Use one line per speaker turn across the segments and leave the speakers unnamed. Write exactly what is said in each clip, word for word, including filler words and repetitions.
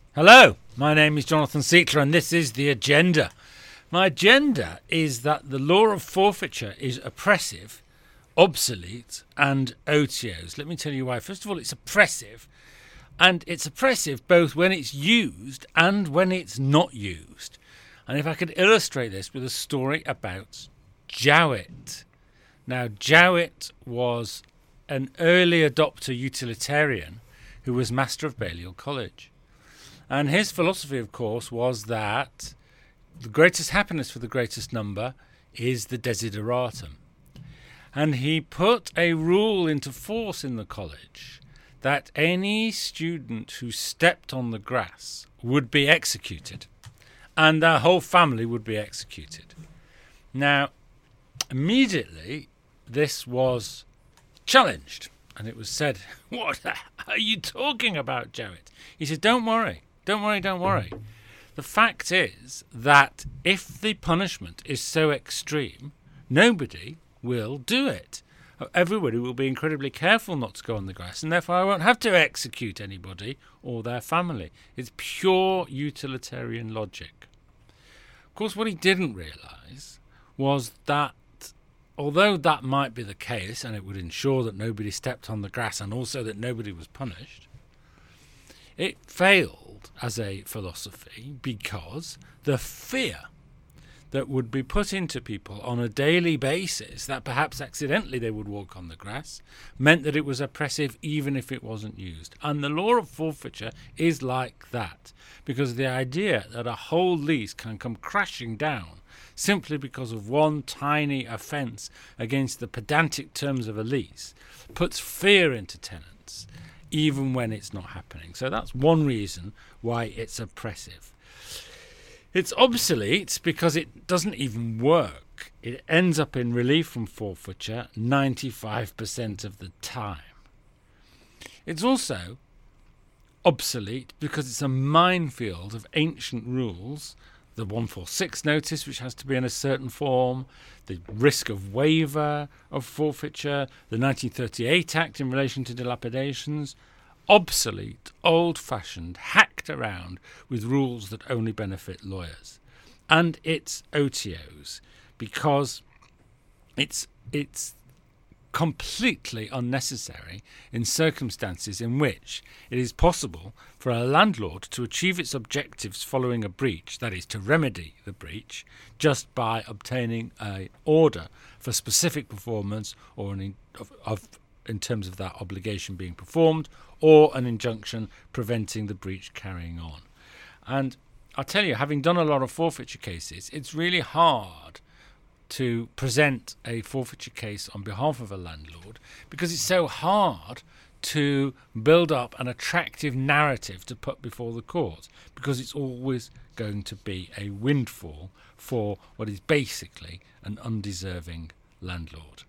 Hello, my name is Jonathan Sietler and this is The Agenda. My agenda is that the law of forfeiture is oppressive, obsolete and otiose. Let me tell you why. First of all, it's oppressive, and it's oppressive both when it's used and when it's not used. And if I could illustrate this with a story about Jowett. Now, Jowett was an early adopter utilitarian who was master of Balliol College. And his philosophy, of course, was that the greatest happiness for the greatest number is the desideratum. And he put a rule into force in the college that any student who stepped on the grass would be executed, and their whole family would be executed. Now, immediately, this was challenged, and it was said, "What are you talking about, Jowett?" He said, "Don't worry. Don't worry, don't worry. The fact is that if the punishment is so extreme, nobody will do it. Everybody will be incredibly careful not to go on the grass, and therefore I won't have to execute anybody or their family." It's pure utilitarian logic. Of course, what he didn't realise was that although that might be the case, and it would ensure that nobody stepped on the grass and also that nobody was punished, it failed as a philosophy because the fear that would be put into people on a daily basis that perhaps accidentally they would walk on the grass meant that it was oppressive even if it wasn't used. And the law of forfeiture is like that, because the idea that a whole lease can come crashing down simply because of one tiny offence against the pedantic terms of a lease puts fear into tenants even when it's not happening. So that's one reason why it's oppressive. It's obsolete because it doesn't even work. It ends up in relief from forfeiture ninety-five percent of the time. It's also obsolete because it's a minefield of ancient rules. The one forty-six notice, which has to be in a certain form, the risk of waiver of forfeiture, the nineteen thirty-eight Act in relation to dilapidations, obsolete, old-fashioned, hacked around with rules that only benefit lawyers. And it's otiose because it's it's completely unnecessary in circumstances in which it is possible for a landlord to achieve its objectives following a breach, that is, to remedy the breach, just by obtaining an order for specific performance or an in, of, of in terms of that obligation being performed, or an injunction preventing the breach carrying on. And I'll tell you, having done a lot of forfeiture cases, it's really hard to present a forfeiture case on behalf of a landlord because it's so hard to build up an attractive narrative to put before the court, because it's always going to be a windfall for what is basically an undeserving landlord.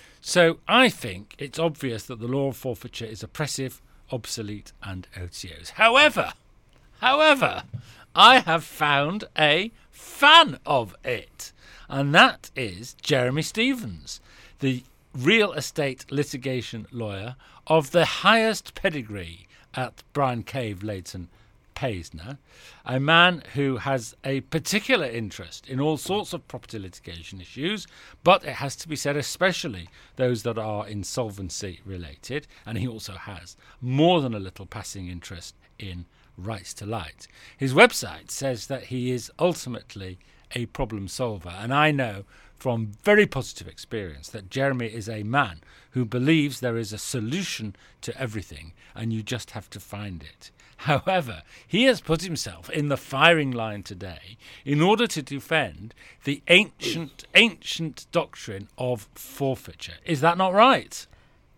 So I think it's obvious that the law of forfeiture is oppressive, obsolete and otiose. However, however, I have found a fan of it, and that is Jeremy Stephens, the real estate litigation lawyer of the highest pedigree at Bryan Cave Leighton Paisner, a man who has a particular interest in all sorts of property litigation issues, but it has to be said especially those that are insolvency related, and he also has more than a little passing interest in rights to light. His website says that he is ultimately a problem solver, and I know from very positive experience that Jeremy is a man who believes there is a solution to everything and you just have to find it. However, he has put himself in the firing line today in order to defend the ancient, ancient doctrine of forfeiture. Is that not right?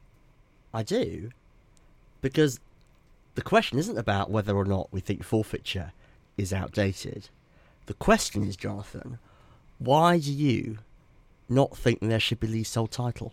I do, because the question isn't about whether or not we think forfeiture is outdated. The question is, Jonathan, why do you not think there should be leasehold title?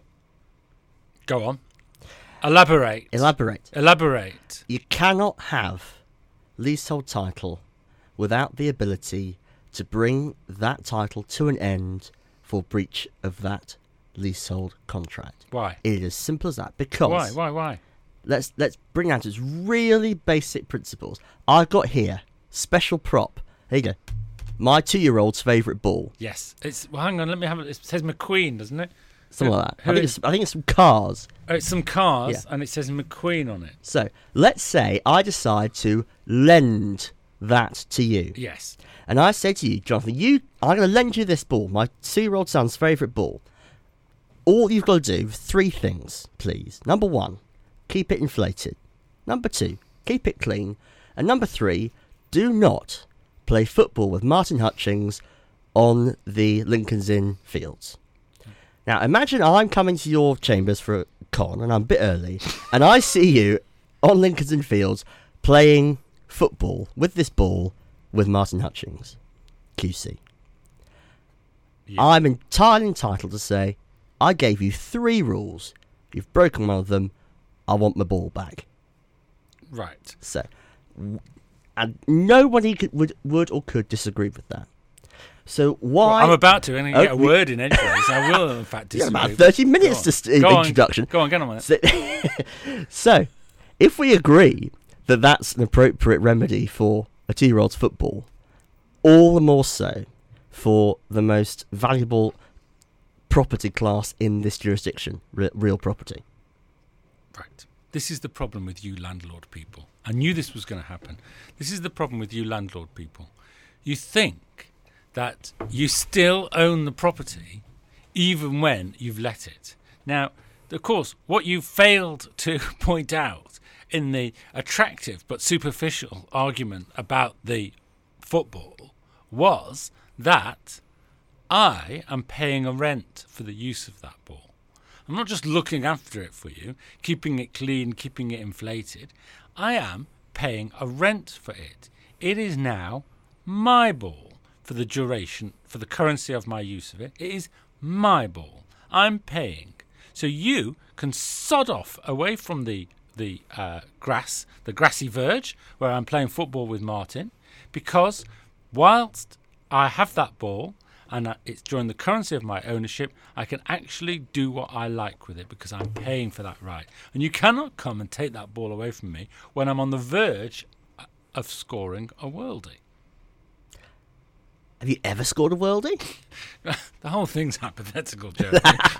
Go on. Elaborate.
Elaborate.
Elaborate.
You cannot have leasehold title without the ability to bring that title to an end for breach of that leasehold contract.
Why?
It is as simple as that. Because
Why? Why? Why?
let's let's bring down to its really basic principles. I've got here special prop. There you go. My two-year-old's favourite ball.
Yes. It's well. Hang on. Let me have it. It says McQueen, doesn't it?
Something
Who-
like that.
who
I think,
is-
it's, I think it's some cars.
Oh, it's some cars,
Yeah.
and it says McQueen on it.
So let's say I decide to lend that to you.
Yes.
And I say to you, Jonathan, you, I'm going to lend you this ball, my two-year-old son's favourite ball. All you've got to do, three things, please. Number one, keep it inflated. Number two, keep it clean. And number three, do not play football with Martin Hutchings on the Lincoln's Inn fields. Now, imagine I'm coming to your chambers for a con, and I'm a bit early, and I see you on Lincoln's Inn fields playing football with this ball with Martin Hutchings, Q C.
Yeah.
I'm entirely entitled to say, I gave you three rules. You've broken one of them. I want my ball back.
Right.
So, w- and nobody could, would, would or could disagree with that. So why?
Well, I'm about to, and I
Oh,
get a
we-
word in edgeways. I will, in fact,
You got
disagree.
about thirty
Go
minutes
on.
to st-
Go on.
introduction.
Go on, get on with it.
So, so, if we agree that that's an appropriate remedy for a two-year-old's football, all the more so for the most valuable property class in this jurisdiction, re- real property.
Right. This is the problem with you landlord people. I knew this was going to happen. This is the problem with you landlord people. You think that you still own the property even when you've let it. Now, of course, what you failed to point out in the attractive but superficial argument about the football was that I am paying a rent for the use of that ball. I'm not just looking after it for you, keeping it clean, keeping it inflated. I am paying a rent for it. It is now my ball for the duration, for the currency of my use of it. It is my ball. I'm paying. So you can sod off away from the the uh, grass, the grassy verge, where I'm playing football with Martin, because whilst I have that ball, and uh, it's during the currency of my ownership, I can actually do what I like with it because I'm paying for that right. And you cannot come and take that ball away from me when I'm on the verge of scoring a worldie.
Have you ever scored a worldie?
The whole thing's hypothetical, Jeremy.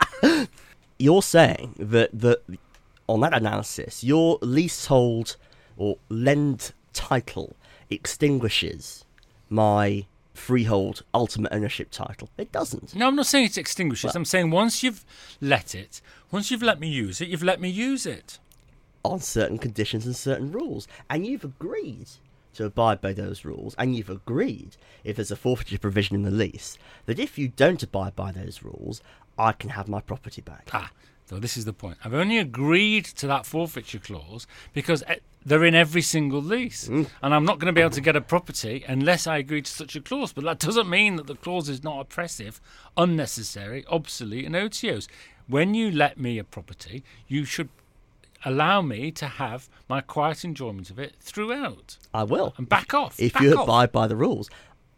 You're saying that, that on that analysis, your leasehold or lend title extinguishes my freehold ultimate ownership title. It doesn't.
No, I'm not saying it extinguishes.
Well-
I'm saying once you've let it, once you've let me use it, you've let me use it.
On certain conditions and certain rules. And you've agreed to abide by those rules. And you've agreed, if there's a forfeiture provision in the lease, that if you don't abide by those rules, I can have my property back.
Ah, so this is the point. I've only agreed to that forfeiture clause because eh, they're in every single lease.
Mm.
And I'm not going to be able to get a property unless I agree to such a clause. But that doesn't mean that the clause is not oppressive, unnecessary, obsolete, and odious. When you let me a property, you should allow me to have my quiet enjoyment of it throughout.
I will.
And back off.
If
back
you
off.
abide by the rules.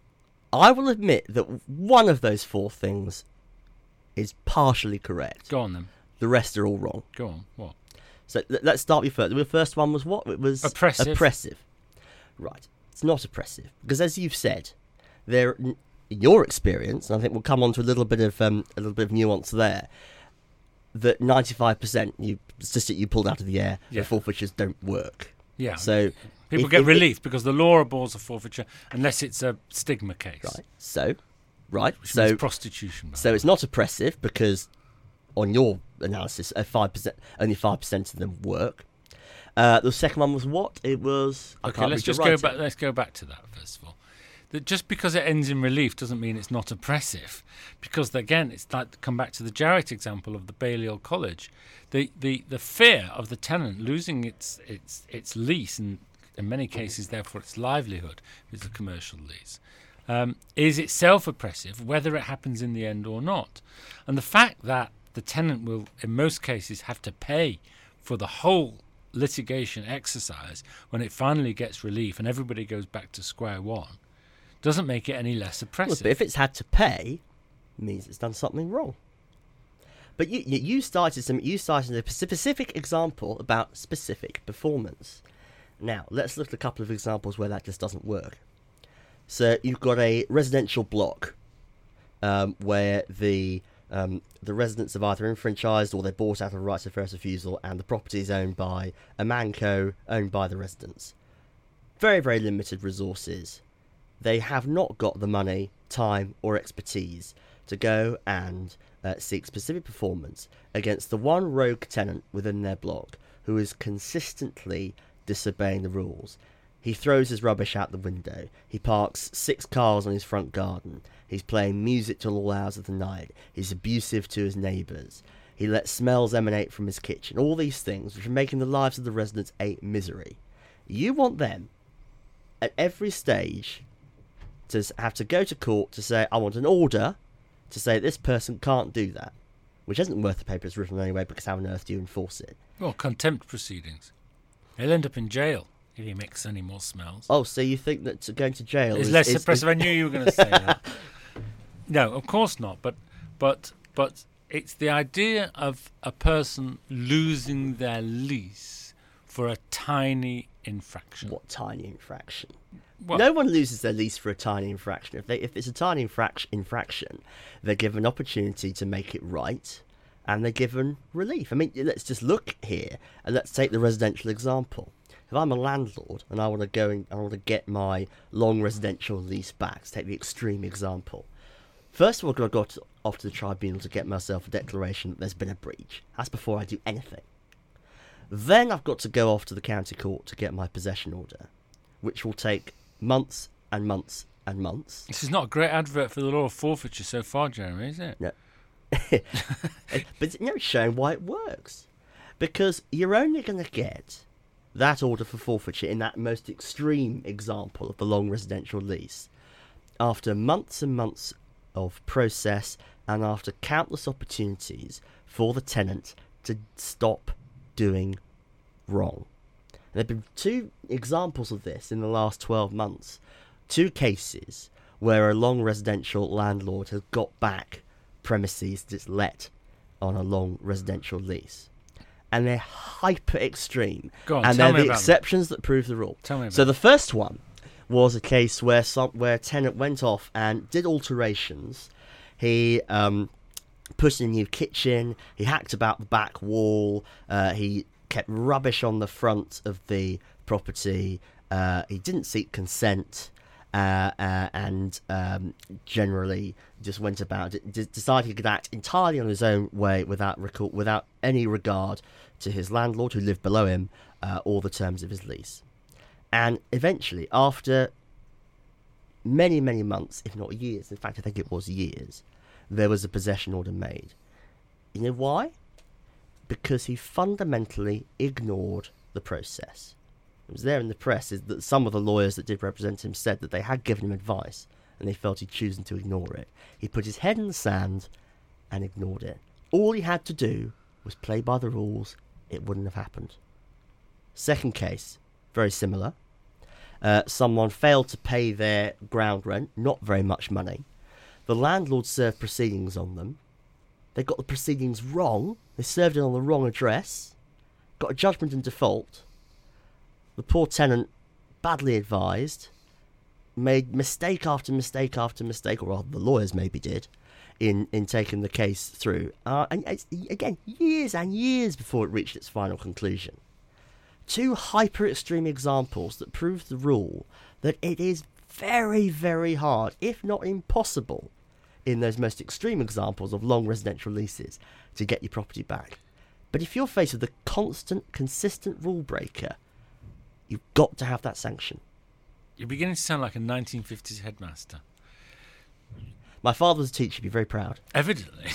I will admit that one of those four things is partially correct.
Go on then.
The rest are all wrong.
Go on. What?
So l- let's start with first. The first one was what? It was
Oppressive.
Oppressive. Right. It's not oppressive because, as you've said, there, in your experience, and I think we'll come on to a little bit of um, a little bit of nuance there. That ninety-five percent you statistic you pulled out of the air,
Yeah.
the forfeitures don't work.
Yeah.
So
People
if-
get
if-
relief because the law abhors a forfeiture unless it's a stigma case.
Right. So, right.
Which
so
means prostitution.
So it's not oppressive because, on your analysis, uh, five percent only five percent of them work. Uh, the second one was what? It was. I
Okay,
can't
let's
read your
just go
writing.
back. Let's go back to that first of all. That just because it ends in relief doesn't mean it's not oppressive, because again, it's like come back to the Jarrett example of the Balliol College. The the the fear of the tenant losing its its its lease and in many cases, therefore, its livelihood, if it's a commercial lease, um, is itself oppressive, whether it happens in the end or not. And the fact that the tenant will, in most cases, have to pay for the whole litigation exercise when it finally gets relief and everybody goes back to square one doesn't make it any less
Well,
oppressive.
but if it's had to pay, it means it's done something wrong. But you you you started some you started a specific example about specific performance. Now let's look at a couple of examples where that just doesn't work. So you've got a residential block um, where the um, the residents have either enfranchised or they're bought out of rights of first refusal, and the property is owned by a manco owned by the residents. Very very limited resources. They have not got the money, time, or expertise to go and uh, seek specific performance against the one rogue tenant within their block who is consistently disobeying the rules. He throws his rubbish out the window. He parks six cars on his front garden. He's playing music till all hours of the night. He's abusive to his neighbours. He lets smells emanate from his kitchen. All these things which are making the lives of the residents a misery. You want them, at every stage, to have to go to court to say, I want an order to say this person can't do that, which isn't worth the paper it's written on anyway, because how on earth do you enforce it?
Well, contempt proceedings. He'll end up in jail if he makes any more smells.
Oh, so you think that to going to jail
is
is
less
is,
oppressive?
is...
I knew you were going to say that. No, of course not. But, but, but it's the idea of a person losing their lease for a tiny infraction.
What tiny infraction?
Well,
no one loses their lease for a tiny infraction. If they, if it's a tiny infraction, infraction, they're given opportunity to make it right, and they're given relief. I mean, let's just look here, and let's take the residential example. If I'm a landlord and I want to go and I want to get my long residential lease back, to take the extreme example, first of all, I've got to go to, off to the tribunal to get myself a declaration that there's been a breach. That's before I do anything. Then I've got to go off to the county court to get my possession order, which will take months and months and months.
This is not a great advert for the law of forfeiture so far, Jeremy, is it?
No. But you know, it's showing why it works. Because you're only going to get that order for forfeiture in that most extreme example of the long residential lease after months and months of process and after countless opportunities for the tenant to stop doing wrong. There have been two examples of this in the last twelve months. Two cases where a long residential landlord has got back premises that's let on a long residential lease. And they're hyper extreme.
Go on,
and
tell
they're
me
the
about
exceptions them. that prove the rule.
Tell me about
so the first one was a case where some where a tenant went off and did alterations. He um, put in a new kitchen. He hacked about the back wall. Uh, he kept rubbish on the front of the property. Uh, he didn't seek consent, uh, uh, and um, generally just went about it. D- decided he could act entirely on his own way without recall, without any regard to his landlord, who lived below him, uh, or the terms of his lease. And eventually, after many, many months, if not years, in fact, I think it was years, there was a possession order made. You know why? Because he fundamentally ignored the process. It was there in the press is that some of the lawyers that did represent him said that they had given him advice and they felt he'd chosen to ignore it. He put his head in the sand and ignored it. All he had to do was play by the rules. It wouldn't have happened. Second case, very similar. Uh, someone failed to pay their ground rent, not very much money. The landlord served proceedings on them. They got the proceedings wrong. They served it on the wrong address. Got a judgment in default. The poor tenant, badly advised, made mistake after mistake after mistake, or rather the lawyers maybe did, in, in taking the case through. Uh, and it's, again, years and years before it reached its final conclusion. Two hyper-extreme examples that prove the rule that it is very, very hard, if not impossible, in those most extreme examples of long residential leases, to get your property back. But if you're faced with a constant, consistent rule breaker, you've got to have that sanction.
You're beginning to sound like a nineteen fifties headmaster.
My father was a teacher, he'd be very proud.
Evidently.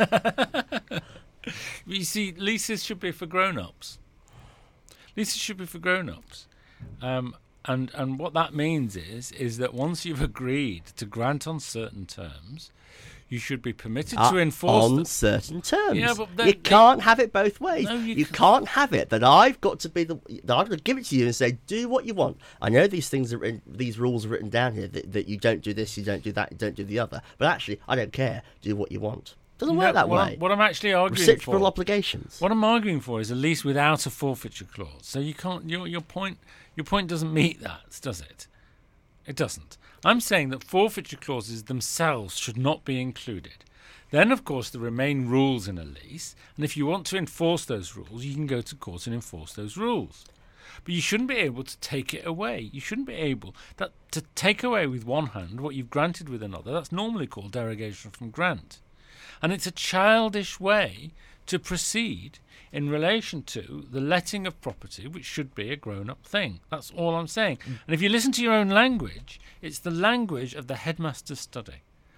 You see, leases should be for grown-ups. Leases should be for grown-ups. Um, and, and what that means is, is that once you've agreed to grant on certain terms, you should be permitted
uh,
to enforce
on
them.
certain terms.
Yeah, but then,
you can't have it both ways.
No, you
you
can't.
can't have it that I've got to be the that I've got to give it to you and say do what you want. I know these things are written, these rules are written down here that, that you don't do this, you don't do that, you don't do the other. But actually, I don't care. Do what you want. Doesn't work
No,
that
what
way.
I'm, what I'm actually arguing
Reciprocal
for,
obligations.
what I'm arguing for is a lease without a forfeiture clause. So you can't. Your your point. Your point doesn't meet that, does it? It doesn't. I'm saying that forfeiture clauses themselves should not be included. Then, of course, there remain rules in a lease, and if you want to enforce those rules, you can go to court and enforce those rules. But you shouldn't be able to take it away. You shouldn't be able that to take away with one hand what you've granted with another. That's normally called derogation from grant. And it's a childish way to proceed in relation to the letting of property, which should be a grown-up thing. That's all I'm saying. Mm. And if you listen to your own language, it's the language of the headmaster's study.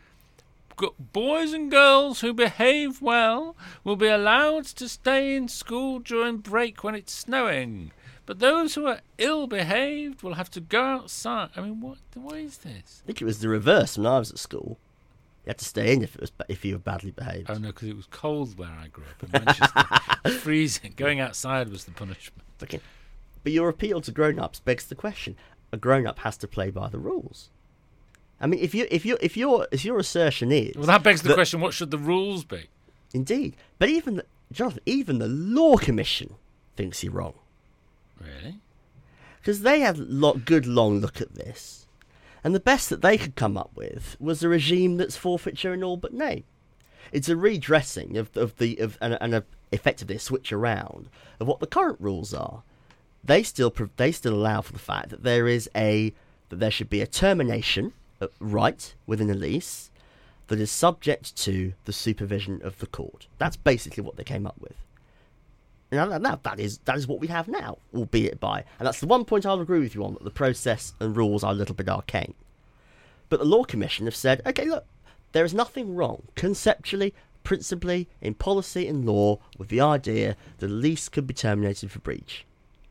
Boys and girls who behave well will be allowed to stay in school during break when it's snowing. But those who are ill-behaved will have to go outside. I mean, what? What is this?
I think it was the reverse when I was at school. You had to stay in if it was if you were badly behaved.
Oh no, because it was cold where I grew up in Manchester. Freezing. Going outside was the punishment.
Okay, but your appeal to grown-ups begs the question: a grown-up has to play by the rules. I mean, if you if you if your if your assertion is
well, that begs the
that,
question: what should the rules be?
Indeed, but even the, Jonathan, even the Law Commission thinks you're wrong.
Really?
Because they had a lot, good long look at this, and the best that they could come up with was a regime that's forfeiture in all but name. It's a redressing of of the of and, and a, effectively a switch around of what the current rules are. They still they still allow for the fact that there is a that there should be a termination right within a lease that is subject to the supervision of the court. That's basically what they came up with. Now, now that is that is what we have now, albeit by, and that's the one point I'll agree with you on, that the process and rules are a little bit arcane. But the Law Commission have said, okay, look, there is nothing wrong conceptually, principally, in policy and law with the idea that a lease could be terminated for breach.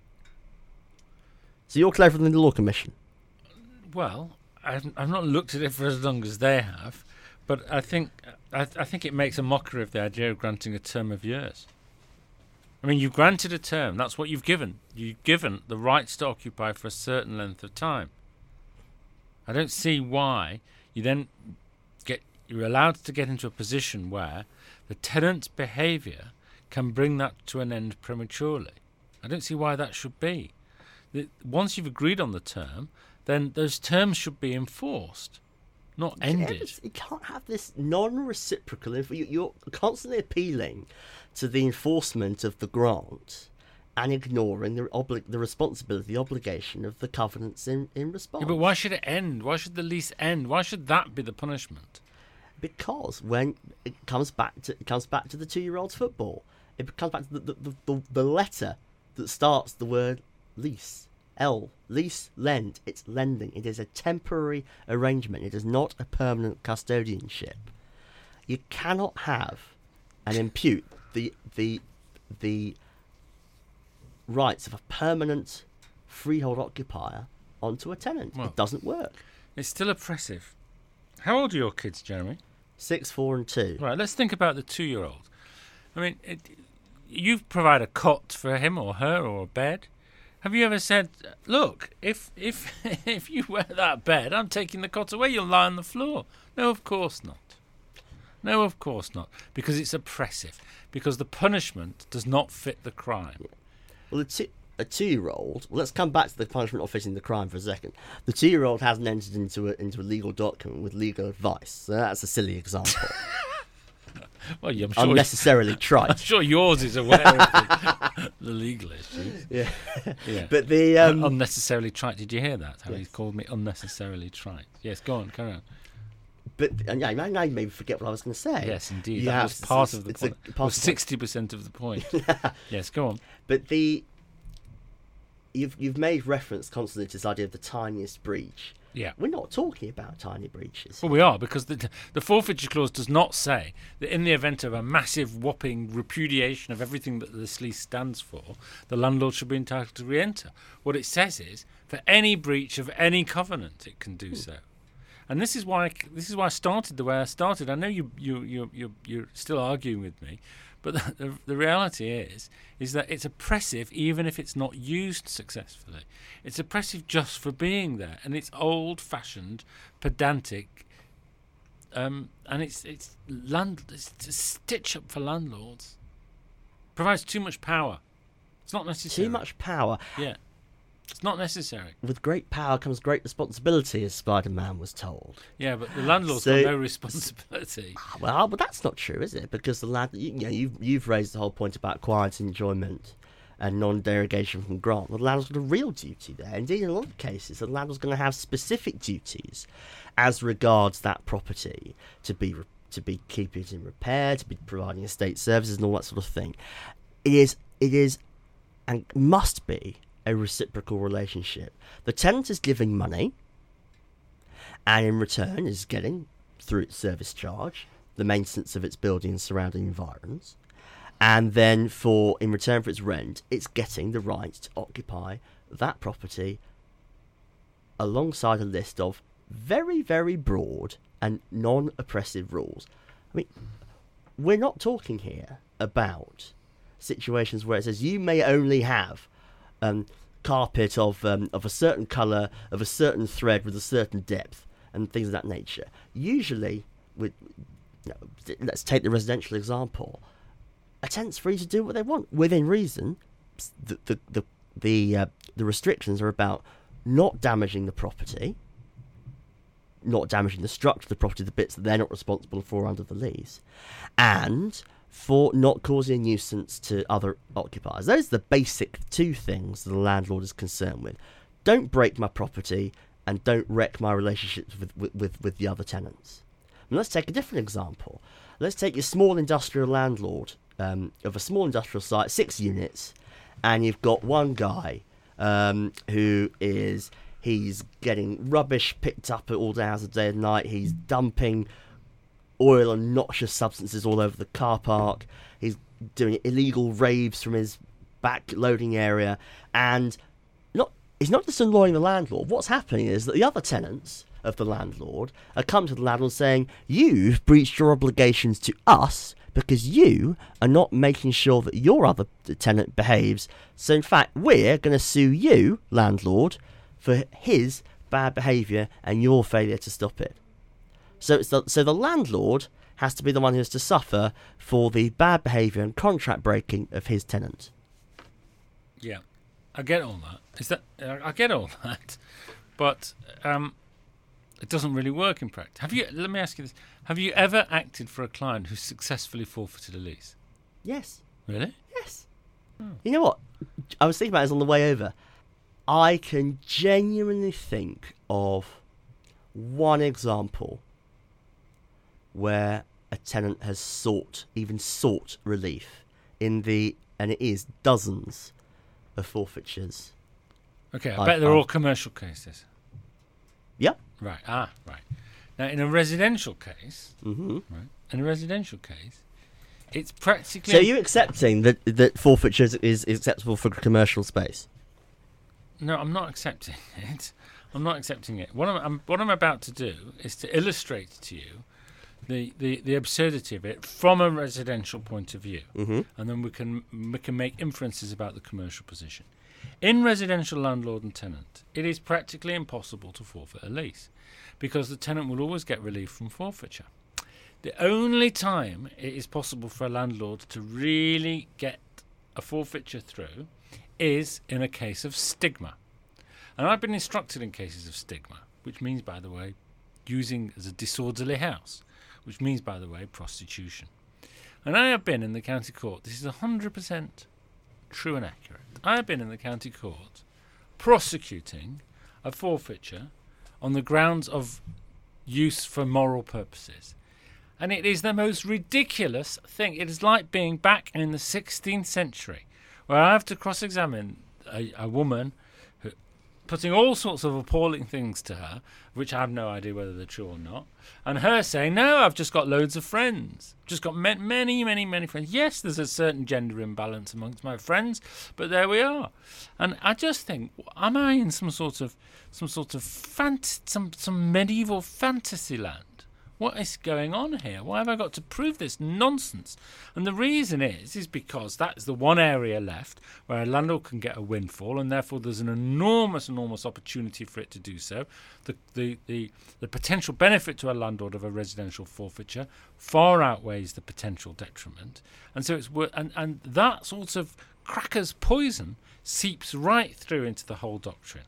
So you're cleverer than the Law Commission.
Well, I've, I've not looked at it for as long as they have, but I think I, I think it makes a mockery of the idea of granting a term of years. I mean, you've granted a term. That's what you've given. You've given the rights to occupy for a certain length of time. I don't see why you then get you're allowed to get into a position where the tenant's behaviour can bring that to an end prematurely. I don't see why that should be. The, once you've agreed on the term, then those terms should be enforced, not ended.
You can't have this non-reciprocal. You're constantly appealing to the enforcement of the grant and ignoring the obli- the responsibility, the obligation of the covenants in, in response.
Yeah, but why should it end? Why should the lease end? Why should that be the punishment?
Because when it comes back to it comes back to the two-year-old's football, it comes back to the the, the, the letter that starts the word lease. L, lease, lend. It's lending. It is a temporary arrangement. It is not a permanent custodianship. You cannot have and impute the the the rights of a permanent freehold occupier onto a tenant. Well, it doesn't work.
It's still oppressive. How old are your kids, Jeremy?
Six, four, and two.
Right. Let's think about the two-year-old. I mean, it, you provide a cot for him or her or a bed. Have you ever said, look, if if if you wear that bed, I'm taking the cot away, you'll lie on the floor? No, of course not. No, of course not. Because it's oppressive. Because the punishment does not fit the crime.
Yeah. Well, a, two, a two-year-old... Well, let's come back to the punishment not fitting the crime for a second. The two-year-old hasn't entered into a, into a legal document with legal advice. So that's a silly example.
Well, yeah, I'm sure
unnecessarily trite.
I'm sure yours is aware of the, the legal issues.
Yeah,
yeah.
But the um,
unnecessarily trite. Did you hear that? How
yes.
he called me unnecessarily trite. Yes, go on, carry on.
But and yeah, now you maybe forget what I was going to say.
Yes, indeed.
You
that
have,
was part
it's,
of the
it's
point.
A, part
sixty percent of the point. Yes, go on.
But the you've you've made reference constantly to this idea of the tiniest breach.
Yeah.
We're not talking about tiny breaches.
Well, we are, because the the forfeiture clause does not say that in the event of a massive, whopping repudiation of everything that this lease stands for, the landlord should be entitled to re-enter. What it says is, for any breach of any covenant, it can do hmm. so. And this is why this is why I started the way I started. I know you you you you you're still arguing with me, but the, the, the reality is is that it's oppressive even if it's not used successfully. It's oppressive just for being there, and it's old-fashioned, pedantic um, and it's it's land it's a stitch up for landlords. Provides too much power. It's not necessary.
Too much power.
Yeah, it's not necessary.
With great power comes great responsibility, as Spider-Man was told.
Yeah, but the landlord's
So-
got no responsibility.
Well, but that's not true, is it? Because the land, you, you know, you've you've raised the whole point about quiet enjoyment and non-derogation from grant. The landlord's got a real duty there. Indeed, in a lot of cases, the landlord's going to have specific duties as regards that property to be re- to be keeping it in repair, to be providing estate services, and all that sort of thing. It is it is and must be a reciprocal relationship. The tenant is giving money, and in return is getting, through its service charge, the maintenance of its building and surrounding environs, and then for in return for its rent, it's getting the right to occupy that property alongside a list of very, very broad and non-oppressive rules. I mean, we're not talking here about situations where it says you may only have um, carpet of um, of a certain colour, of a certain thread with a certain depth, and things of that nature. Usually, with you know, let's take the residential example. A tenant's free to do what they want within reason. The the the the, uh, the restrictions are about not damaging the property, not damaging the structure of the property, the bits that they're not responsible for under the lease, and for not causing a nuisance to other occupiers. Those are the basic two things that the landlord is concerned with. Don't break my property and don't wreck my relationships with, with, with, with the other tenants. And let's take a different example. Let's take your small industrial landlord um, of a small industrial site, six units, and you've got one guy um, who is, he's getting rubbish picked up at all hours of the day and night, he's dumping oil and noxious substances all over the car park, he's doing illegal raves from his back loading area, and not he's not just annoying the landlord. What's happening is that the other tenants of the landlord are coming to the landlord saying, you've breached your obligations to us because you are not making sure that your other tenant behaves, so in fact we're going to sue you, landlord, for his bad behaviour and your failure to stop it. So it's the, so the landlord has to be the one who has to suffer for the bad behaviour and contract breaking of his tenant.
Yeah, I get all that. Is that I get all that, but um, it doesn't really work in practice. Have you? Let me ask you this: have you ever acted for a client who successfully forfeited a lease?
Yes.
Really?
Yes. Oh. You know what? I was thinking about this on the way over. I can genuinely think of one example where a tenant has sought, even sought relief in the, and it is dozens of forfeitures.
Okay, I
I've,
bet they're
I've,
all commercial cases.
Yep.
Right, ah, right. Now, in a residential case,
Mm-hmm.
right, in a residential case, it's practically...
So are you accepting that, that forfeitures is, is acceptable for commercial space?
No, I'm not accepting it. I'm not accepting it. What I'm, I'm what I'm about to do is to illustrate to you the, the, the absurdity of it from a residential point of view,
mm-hmm.
and then we can we can make inferences about the commercial position. In residential landlord and tenant, it is practically impossible to forfeit a lease because the tenant will always get relief from forfeiture. The only time it is possible for a landlord to really get a forfeiture through is in a case of stigma. And I've been instructed in cases of stigma, which means, by the way, using as a disorderly house, which means, by the way, prostitution. And I have been in the county court, this is one hundred percent true and accurate, I have been in the county court prosecuting a forfeiture on the grounds of use for moral purposes. And it is the most ridiculous thing. It is like being back in the sixteenth century, where I have to cross-examine a, a woman who, putting all sorts of appalling things to her, which I have no idea whether they're true or not, and her saying, no, I've just got loads of friends. Just got many, many, many, many friends. Yes, there's a certain gender imbalance amongst my friends, but there we are. And I just think, am I in some sort of some sort of fant- some some medieval fantasy land What is going on here? Why have I got to prove this nonsense? And the reason is, is because that's the one area left where a landlord can get a windfall, and therefore there's an enormous, enormous opportunity for it to do so. The the the, the potential benefit to a landlord of a residential forfeiture far outweighs the potential detriment, and so it's wor- and and that sort of cracker's poison seeps right through into the whole doctrine.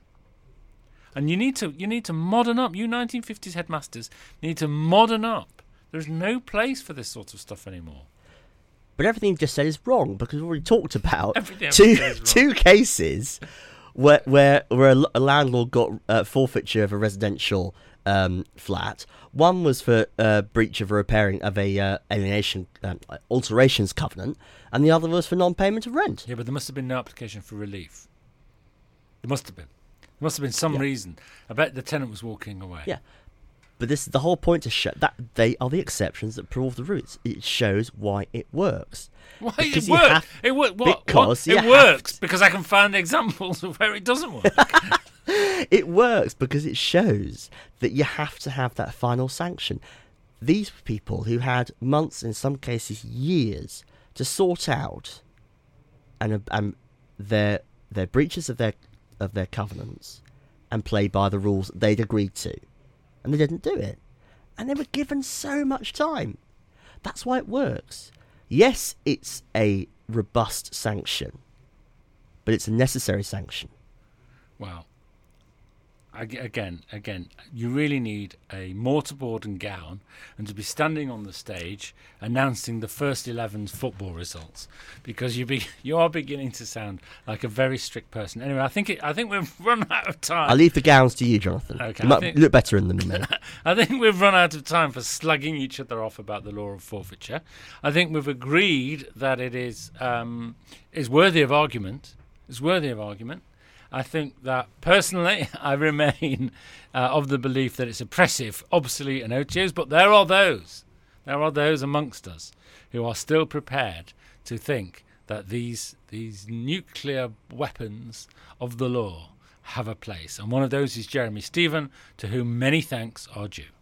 And you need to you need to modern up. You nineteen fifties headmasters need to modern up. There's no place for this sort of stuff anymore.
But everything you've just said is wrong, because we've already talked about
Everything
two
is wrong.
two cases where where where a, a landlord got uh, forfeiture of a residential um, flat. One was for uh, breach of a repairing of a uh, alienation um, alterations covenant, and the other was for non-payment of rent.
Yeah, but there must have been no application for relief. There must have been. There must have been some
Yeah.
reason. I bet the tenant was walking away.
Yeah. But this is the whole point, to show that they are the exceptions that prove the roots. It shows why it works.
Why
Because
it
you
works?
have-
It works. What?
because
what?
you
It
have
works
to-
because I can find examples of where it doesn't work.
It works because it shows that you have to have that final sanction. These people who had months, in some cases years, to sort out and um, their their breaches of their of their covenants and play by the rules that they'd agreed to, and they didn't do it, and they were given so much time. That's why it works. Yes, it's a robust sanction, but it's a necessary sanction.
Well, ag- again, again, you really need a mortarboard and gown and to be standing on the stage announcing the first eleven's football results, because you be you are beginning to sound like a very strict person. Anyway, I think it, I think we've run out of time.
I'll leave the gowns to you, Jonathan.
Okay,
You
I
might
think-
look better in them than me.
I think we've run out of time for slugging each other off about the law of forfeiture. I think we've agreed that it is um, is worthy of argument. It's worthy of argument. I think that personally, I remain uh, of the belief that it's oppressive, obsolete, and odious. But there are those, there are those amongst us who are still prepared to think that these these nuclear weapons of the law have a place. And one of those is Jeremy Stephen, to whom many thanks are due.